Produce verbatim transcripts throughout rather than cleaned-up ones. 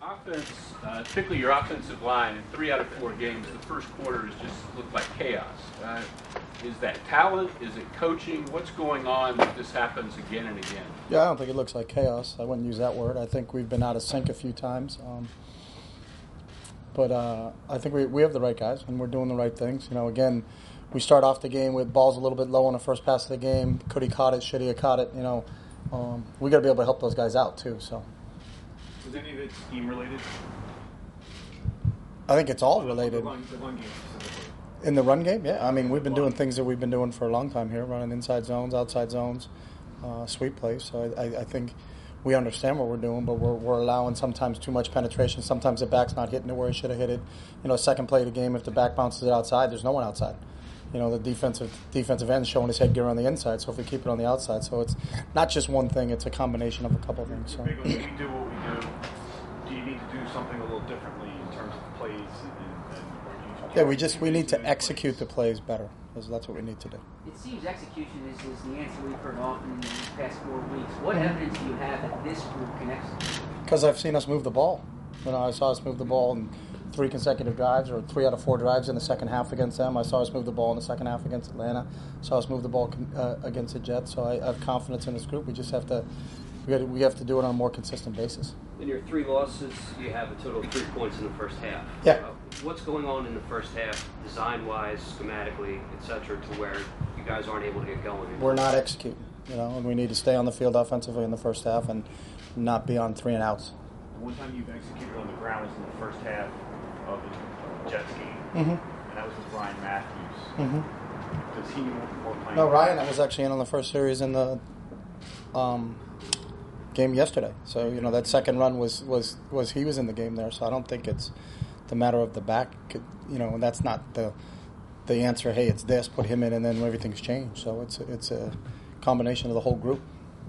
offense, uh, particularly your offensive line, in three out of four games, the first quarter has just looked like chaos. Uh, is that talent? Is it coaching? What's going on that this happens again and again? Yeah, I don't think it looks like chaos. I wouldn't use that word. I think we've been out of sync a few times. Um, but uh, I think we, we have the right guys, and we're doing the right things. You know, again, we start off the game with balls a little bit low on the first pass of the game. Could he caught it? Should he have caught it? You know, um, we got to be able to help those guys out, too. So. Was any of it scheme related? I think it's all related. The run, the run game specifically. In the run game, yeah. I mean, we've been doing things that we've been doing for a long time here, running inside zones, outside zones, uh, sweep plays. So I, I think we understand what we're doing, but we're, we're allowing sometimes too much penetration. Sometimes the back's not hitting it where he should have hit it. You know, second play of the game, if the back bounces it outside, there's no one outside. You know, the defensive defensive end showing his headgear on the inside, so if we keep it on the outside. So it's not just one thing, it's a combination of a couple of things. So. When we do what we do, do you need to do something a little differently in terms of plays? And, and, and yeah, we just we need to execute the plays better. That's what we need to do. It seems execution is, is the answer we've heard often in the past four weeks. What evidence do you have that this group can execute? Because I've seen us move the ball. You know, I saw us move the ball in three consecutive drives, or three out of four drives in the second half against them. I saw us move the ball in the second half against Atlanta. Saw us move the ball uh, against the Jets. So I, I have confidence in this group. We just have to we, got we have to do it on a more consistent basis. In your three losses, you have a total of three points in the first half. Yeah. Uh, what's going on in the first half, design-wise, schematically, et cetera, to where you guys aren't able to get going? We're not executing, you know, and we need to stay on the field offensively in the first half and not be on three and outs. One time you've executed on the ground was in the first half of the Jets game, mm-hmm. and that was with Ryan Matthews. Mm-hmm. Does he need more playing? No, Ryan, I was actually in on the first series in the um, game yesterday. So, you know, that second run was, was, was he was in the game there. So I don't think it's the matter of the back. You know, and that's not the the answer. Hey, it's this. Put him in, and then everything's changed. So it's it's a combination of the whole group.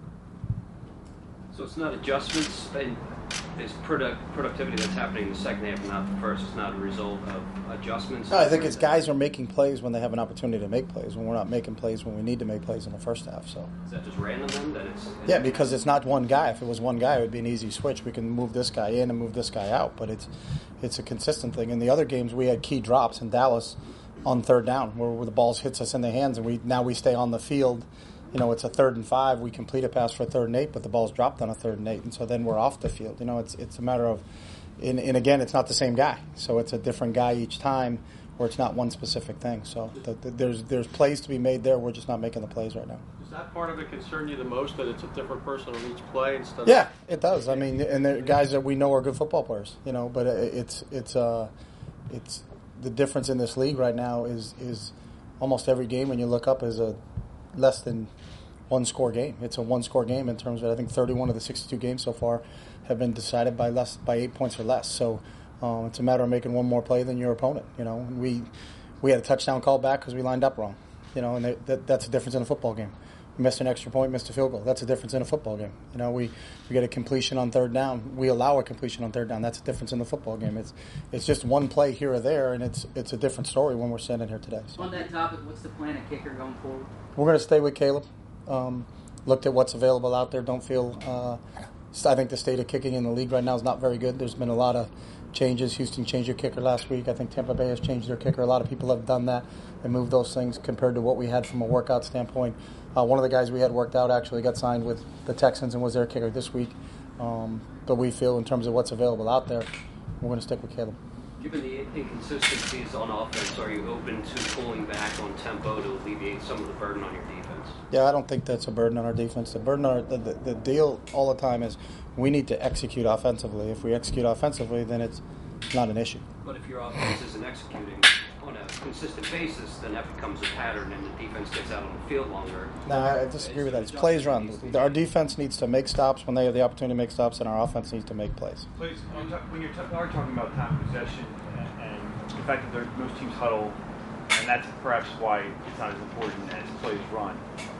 So it's not adjustments and it's product productivity that's happening in the second half, not the first. It's not a result of adjustments. No, I think it's guys are making plays when they have an opportunity to make plays. When we're not making plays when we need to make plays in the first half. So is that just random then? That it's, it's yeah, because it's not one guy. If it was one guy, it would be an easy switch. We can move this guy in and move this guy out, but it's it's a consistent thing. In the other games, we had key drops in Dallas on third down where, where the balls hits us in the hands, and we now we stay on the field. You know, it's a third and five. We complete a pass for a third and eight, but the ball's dropped on a third and eight, and so then we're off the field. You know, it's it's a matter of, and, and again, it's not the same guy, so it's a different guy each time, or it's not one specific thing. So the, the, there's there's plays to be made there. We're just not making the plays right now. Does that part of it concern you the most, that it's a different person on each play instead of? Yeah, it does. I mean, and they're guys that we know are good football players. You know, but it's it's uh it's the difference in this league right now is is almost every game when you look up is a less than one score game. It's a one score game in terms of, I think thirty-one of the sixty-two games so far have been decided by less by eight points or less. So um, it's a matter of making one more play than your opponent. You know, and we we had a touchdown call back because we lined up wrong. You know, and they, that that's a difference in a football game. We missed an extra point, missed a field goal. That's a difference in a football game. You know, we, we get a completion on third down. We allow a completion on third down. That's a difference in the football game. It's it's just one play here or there, and it's it's a different story when we're standing here today. So. On that topic, what's the plan at kicker going forward? We're going to stay with Caleb. Um, looked at what's available out there. Don't feel. Uh, I think the state of kicking in the league right now is not very good. There's been a lot of changes. Houston changed their kicker last week. I think Tampa Bay has changed their kicker. A lot of people have done that and moved those things compared to what we had from a workout standpoint. Uh, one of the guys we had worked out actually got signed with the Texans and was their kicker this week. Um, but we feel in terms of what's available out there, we're going to stick with Caleb. Given the inconsistencies on offense, are you open to pulling back on tempo to alleviate some of the burden on your defense? Yeah, I don't think that's a burden on our defense. The burden on our, the, the, the deal all the time is we need to execute offensively. If we execute offensively, then it's not an issue. But if your offense isn't executing on a consistent basis, then that becomes a pattern and the defense gets out on the field longer. No, I disagree with that. It's plays run. Our defense needs to make stops when they have the opportunity to make stops, and our offense needs to make plays. Plays, when you're, when you're t- are talking about time of possession and, and the fact that most teams huddle, and that's perhaps why it's not as important as plays run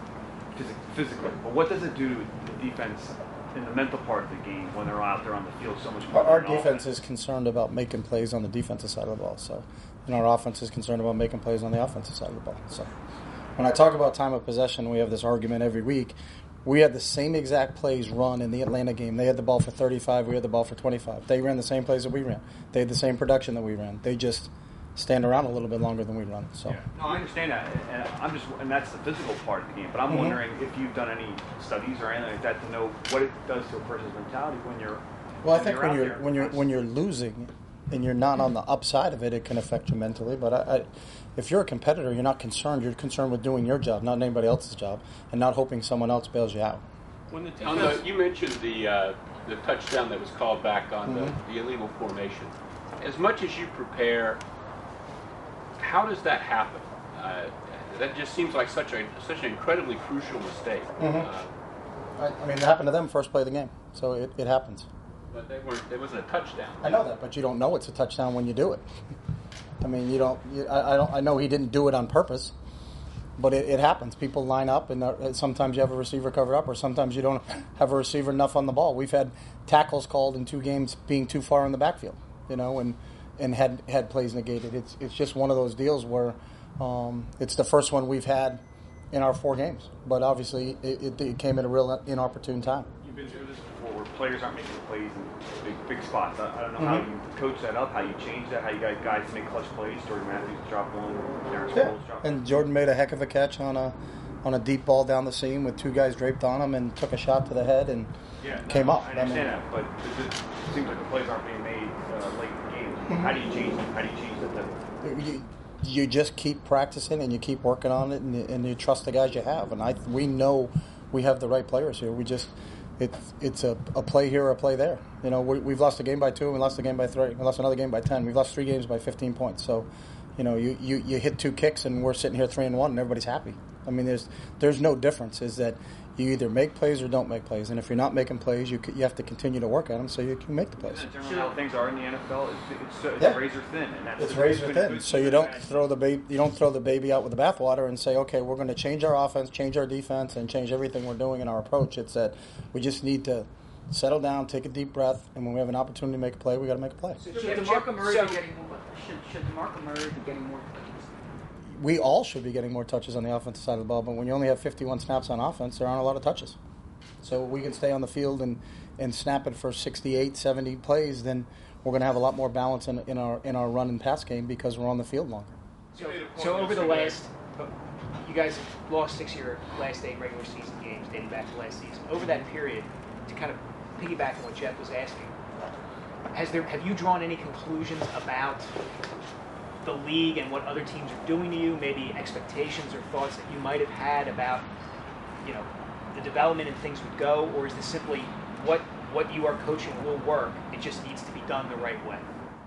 physically. But what does it do to the defense in the mental part of the game when they're out there on the field so much more? Our, our defense is concerned about making plays on the defensive side of the ball, so and our offense is concerned about making plays on the offensive side of the ball. So when I talk about time of possession, we have this argument every week. We had the same exact plays run in the Atlanta game. They had the ball for thirty-five. We had the ball for twenty-five. They ran the same plays that we ran. They had the same production that we ran. They just stand around a little bit longer than we run. So, Yeah. No, I understand that, and I'm just, and that's the physical part of the game. But I'm Mhm. wondering if you've done any studies or anything like that to know what it does to a person's mentality when you're. well, I think when out you're there. when you're when you're losing, and you're not on the upside of it, it can affect you mentally. But I, I, if you're a competitor, you're not concerned. You're concerned with doing your job, not anybody else's job, and not hoping someone else bails you out. When the On defense, the, you mentioned the uh, the touchdown that was called back on Mhm. the, the illegal formation. As much as you prepare, how does that happen? Uh, that just seems like such a such an incredibly crucial mistake. Mhm. Uh, I, I mean, it happened to them first play of the game, so it, it happens. but they weren't. There wasn't a touchdown. I know that, but you don't know it's a touchdown when you do it. I mean, you don't. You, I, I don't. I know he didn't do it on purpose, but it, it happens. People line up, and uh, sometimes you have a receiver covered up, or sometimes you don't have a receiver enough on the ball. We've had tackles called in two games being too far in the backfield, you know, and and had had plays negated. It's it's just one of those deals where um, it's the first one we've had in our four games, but obviously it, it, it came at a real inopportune time. You've been through this before, where players aren't making plays in big, big spots. I, I don't know how Mhm. you coach that up, how you change that, how you got guys to make clutch plays. Jordan Matthews dropped one, Darren Yeah. Sproles dropped And Jordan made a heck of a catch on a on a deep ball down the seam with two guys draped on him, and took a shot to the head and yeah, no, came up. I I understand mean- that, but it just seems like the plays aren't being made uh, late in the game. Mm-hmm. How do you change them? How do you change that? you, you just keep practicing and you keep working on it, and, you- and you trust the guys you have. And I we know we have the right players here. We just it's it's a, a play here or a play there. You know, we, we've lost a game by two, and we lost a game by three. We lost another game by ten. We've lost three games by fifteen points. So, you know, you, you, you hit two kicks, and we're sitting here three and one, and everybody's happy. I mean, there's there's no difference. Is that you either make plays or don't make plays, and if you're not making plays, you c- you have to continue to work at them so you can make the plays. Isn't it generally how things are in the N F L? It's, it's, it's Yeah. razor thin, and that's It's the- razor good- thin, good so you teams don't and bad throw the baby. You don't throw the baby out with the bathwater and say, "Okay, we're going to change our offense, change our defense, and change everything we're doing in our approach." It's that we just need to settle down, take a deep breath, and when we have an opportunity to make a play, we got to make a play. So Yeah, should but DeMarco Chip- Murray so- be getting more? Should, should DeMarco Murray be getting more touches? We all should be getting more touches on the offensive side of the ball, but when you only have fifty-one snaps on offense, there aren't a lot of touches. So we can stay on the field and, and snap it for sixty-eight, seventy plays, then we're going to have a lot more balance in, in our in our run and pass game because we're on the field longer. So, so over the last, you guys have lost six of your last eight regular season games dating back to last season. Over that period, to kind of piggyback on what Jeff was asking, has there have you drawn any conclusions about the league and what other teams are doing to you? Maybe expectations or thoughts that you might have had about, you know, the development and things would go, or is this simply what what you are coaching will work? It just needs to be done the right way.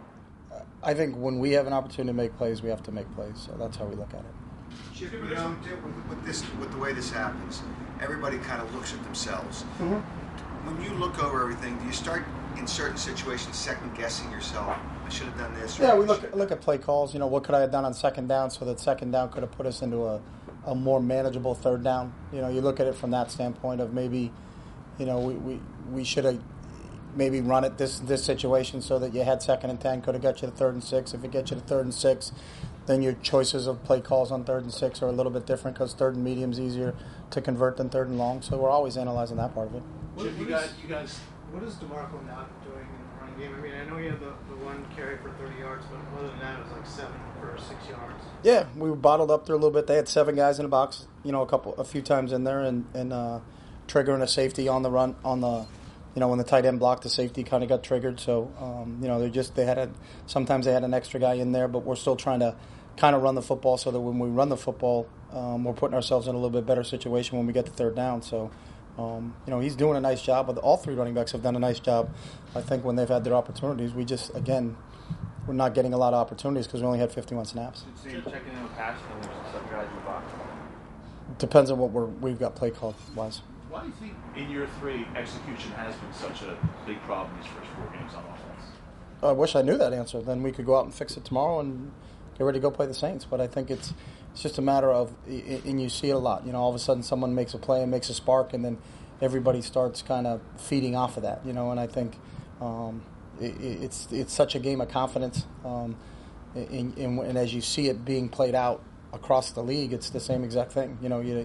I think when we have an opportunity to make plays, we have to make plays. So that's how we look at it. Chip, you know, with, with this, with the way this happens, everybody kind of looks at themselves. When you look over everything, do you start in certain situations second guessing yourself? I should have done this. or Yeah, we I look should- look at play calls. You know, what could I have done on second down so that second down could have put us into a, a more manageable third down. You know, you look at it from that standpoint of maybe, you know, we, we, we should have maybe run it this this situation so that you had second and ten, could have got you to third and six. If it gets you to third and six, then your choices of play calls on third and six are a little bit different because third and medium is easier to convert than third and long. So we're always analyzing that part of it. What, Chip, you what guys, is- you guys, What is DeMarco not doing in the running game? I mean, I know he had the, the one carry for thirty yards, but other than that, it was like seven for six yards. Yeah, we were bottled up there a little bit. They had seven guys in the box, you know, a couple, a few times in there, and and uh, triggering a safety on the run on the, you know, when the tight end blocked, the safety kind of got triggered. So, um, you know, they just they had a sometimes they had an extra guy in there, but we're still trying to kind of run the football so that when we run the football, um, we're putting ourselves in a little bit better situation when we get to third down. So. Um, you know, he's doing a nice job. But all three running backs have done a nice job. I think when they've had their opportunities, we just, again, we're not getting a lot of opportunities because we only had fifty-one snaps. So you're checking in with pass, and there's seven guys in the box. Depends on what we're, we've got play called wise. Why do you think in year three execution has been such a big problem these first four games on offense? I wish I knew that answer. Then we could go out and fix it tomorrow and get ready to go play the Saints. But I think it's it's just a matter of, and you see it a lot. You know, all of a sudden someone makes a play and makes a spark, and then everybody starts kind of feeding off of that. You know, and I think um, it, it's it's such a game of confidence. Um, in, in, and as you see it being played out across the league, it's the same exact thing. You know, you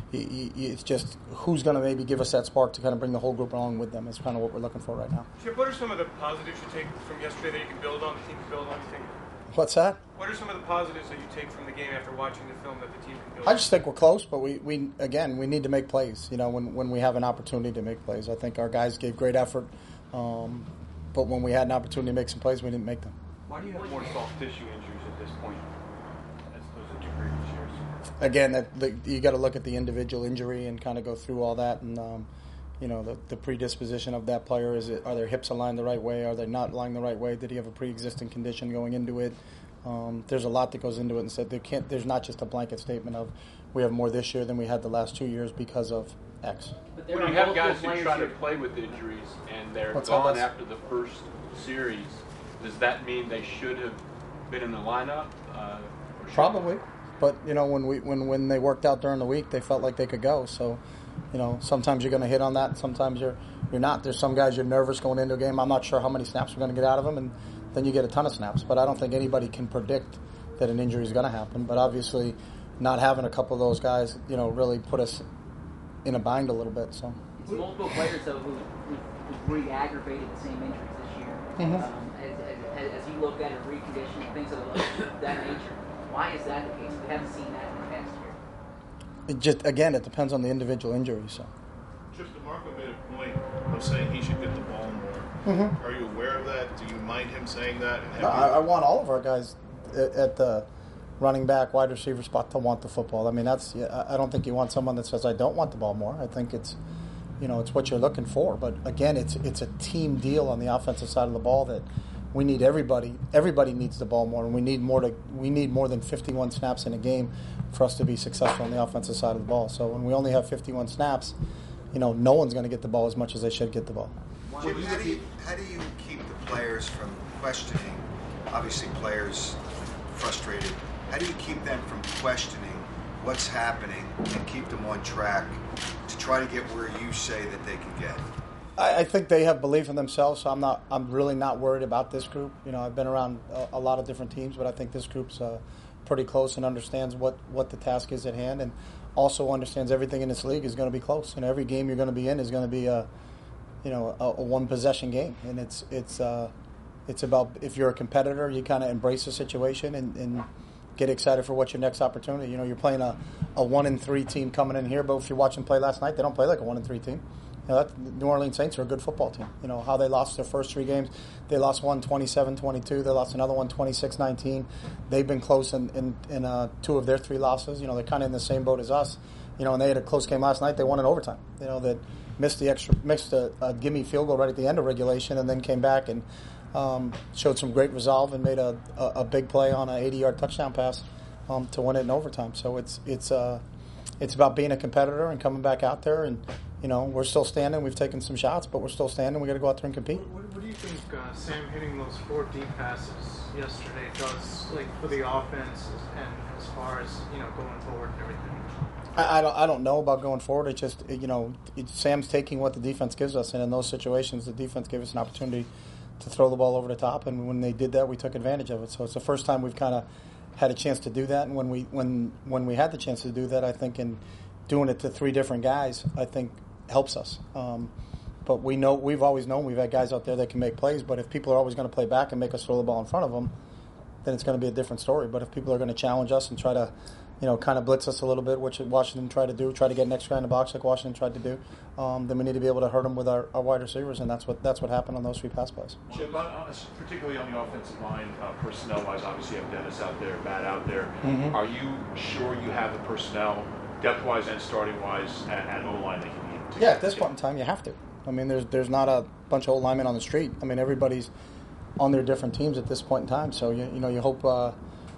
y y it's just who's going to maybe give us that spark to kind of bring the whole group along with them. Is kind of what we're looking for right now. Chip, what are some of the positives you take from yesterday that you can build on, the team can build on, you think? What's that? What are some of the positives that you take from the game after watching the film that the team can build I on? just think we're close, but we, we again, we need to make plays, you know, when, when we have an opportunity to make plays. I think our guys gave great effort, um, but when we had an opportunity to make some plays, we didn't make them. Why do you have more soft tissue injuries at this point as opposed to two previous years? Again, that the, you got to look at the individual injury and kind of go through all that, and um, you know, the, the predisposition of that player. Is it, are their hips aligned the right way? Are they not aligned the right way? Did he have a pre-existing condition going into it? Um, there's a lot that goes into it, and said there can't. There's not just a blanket statement of we have more this year than we had the last two years because of X. But there When are you have multiple guys who players try to here. play with injuries and they're What's gone that? after the first series, does that mean they should have been in the lineup? Uh, or should- Probably, but you know, when we when when they worked out during the week, they felt like they could go. So, you know, sometimes you're going to hit on that, sometimes you're you're not. There's some guys you're nervous going into a game. I'm not sure how many snaps we're going to get out of them, and then you get a ton of snaps. But I don't think anybody can predict that an injury is going to happen. But obviously, not having a couple of those guys, you know, really put us in a bind a little bit. So. It's multiple players, though, who, who, who re-aggravated the same injuries this year. Mhm. Um, as, as, as you look at it, reconditioning, things of that nature. Why is that the case? We haven't seen that in the past year. It just again, it depends on the individual injury. So. Chip DeMarco made a point of saying he should get the ball more. Mhm. Are you aware of that? Do you mind him saying that? And have No, you- I, I want all of our guys at, at the running back, wide receiver spot to want the football. I mean, that's. I I don't think you want someone that says I don't want the ball more. I think it's, you know, it's what you're looking for. But again, it's it's a team deal on the offensive side of the ball that we need everybody. Everybody needs the ball more, and we need more to. We need more than fifty-one snaps in a game for us to be successful on the offensive side of the ball. So when we only have fifty-one snaps, you know, no one's going to get the ball as much as they should get the ball. Jim, how do you how do you keep the players from questioning? Obviously, players frustrated. How do you keep them from questioning what's happening and keep them on track to try to get where you say that they can get? I, I think they have belief in themselves, so I'm not. I'm really not worried about this group. You know, I've been around a, a lot of different teams, but I think this group's uh, pretty close and understands what, what the task is at hand, and also understands everything in this league is going to be close. And every game you're going to be in is going to be a, you know, a, a one possession game, and it's it's uh, it's about if you're a competitor, you kind of embrace the situation and. and get excited for what's your next opportunity. You know, you're playing a, a one and three team coming in here, but if you're watching play last night, they don't play like a one and three team. You know, that, the New Orleans Saints are a good football team. You know, how they lost their first three games. They lost one twenty-seven twenty-two. They lost another one twenty-six nineteen. They've been close in, in, in uh, two of their three losses. You know, they're kind of in the same boat as us. You know, and they had a close game last night. They won in overtime. You know, that missed the extra, missed a, a gimme field goal right at the end of regulation and then came back and um, showed some great resolve and made a, a, a big play on an eighty-yard touchdown pass. Um, to win it in overtime, so it's it's uh, it's about being a competitor and coming back out there, and you know we're still standing. We've taken some shots, but we're still standing. We got to go out there and compete. What, what do you think uh, Sam hitting those four deep passes yesterday does, like for the offense and as far as you know going forward and everything? I, I don't I don't know about going forward. It's just you know it, Sam's taking what the defense gives us, and in those situations, the defense gave us an opportunity to throw the ball over the top, and when they did that, we took advantage of it. So it's the first time we've kind of had a chance to do that, and when we when when we had the chance to do that, I think in doing it to three different guys, I think helps us. Um, but we know we've always known we've had guys out there that can make plays. But if people are always going to play back and make us throw the ball in front of them, then it's going to be a different story. But if people are going to challenge us and try to, you know, kind of blitz us a little bit, which Washington tried to do, try to get an extra guy in the box like Washington tried to do, um, then we need to be able to hurt them with our, our wide receivers, and that's what that's what happened on those three pass plays. Chip, on, on, particularly on the offensive line, uh, personnel-wise, obviously you have Dennis out there, Matt out there. Mhm. Are you sure you have the personnel, depth-wise and starting-wise, at, at O-line that you need? To Yeah, at this point in time, you have to. I mean, there's there's not a bunch of old linemen on the street. I mean, everybody's on their different teams at this point in time. So you you know you hope uh,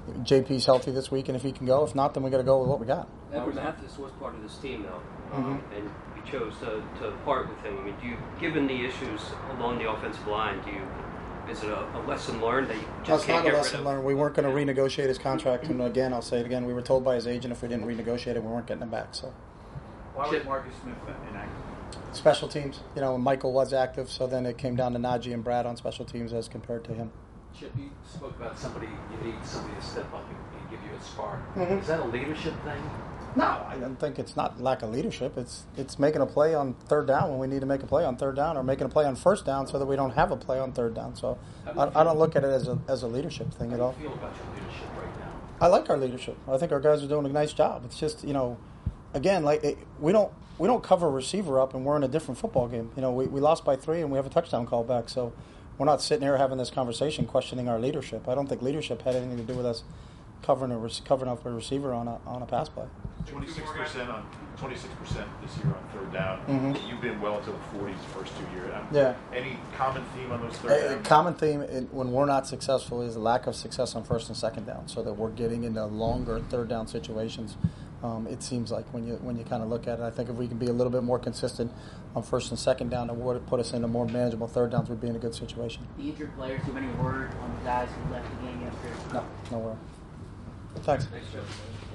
J P's healthy this week, and if he can go, if not, then we got to go with what we got. Edward Mathis was part of this team, though, Mhm. um, and you chose to, to part with him. I mean, do you, given the issues along the offensive line, do you is it a, a lesson learned that you just That's can't not get a rid lesson of? learned. We weren't going to renegotiate his contract, and again, I'll say it again, we were told by his agent if we didn't renegotiate it, we weren't getting him back. So Why was Marcus Smith inactive? special teams, you know, Michael was active, so then it came down to Najee and Brad on special teams as compared to him. Chip, you spoke about somebody, you need somebody to step up and, and give you a spark. Mhm. Is that a leadership thing? No, I don't think it's not lack of leadership. It's it's making a play on third down when we need to make a play on third down, or making a play on first down so that we don't have a play on third down. So I, I don't look at it as a as a leadership thing at all. How do you feel about your leadership right now? I like our leadership. I think our guys are doing a nice job. It's just, you know, again, like it, we don't we don't cover a receiver up and we're in a different football game. You know, we, we lost by three and we have a touchdown call back. So we're not sitting here having this conversation questioning our leadership. I don't think leadership had anything to do with us covering a covering up a receiver on a on a pass play. Twenty-six percent on twenty-six percent this year on third down. Mm-hmm. You've been well into the forties the first two years. Um, Yeah. Any common theme on those third A, a downs? common theme in, when we're not successful is the lack of success on first and second down, so that we're getting into longer third down situations. Um, it seems like when you when you kind of look at it, I think if we can be a little bit more consistent on first and second down, it would put us into more manageable third downs. We'd be in a good situation. The injured players, do you have any word on the guys who left the game yesterday? No, no word. Thanks. Thanks, Joe.